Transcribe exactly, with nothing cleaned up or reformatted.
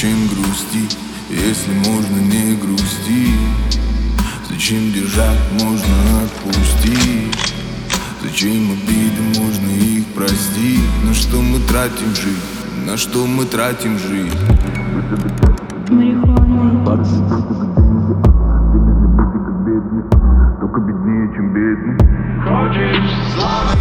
Зачем грустить, если можно не грустить? Зачем держать, можно отпустить? Зачем обиды, можно их простить? На что мы тратим жизнь? На что мы тратим жизнь? Марихуана. Только беднее, чем бедный. Хочешь слова?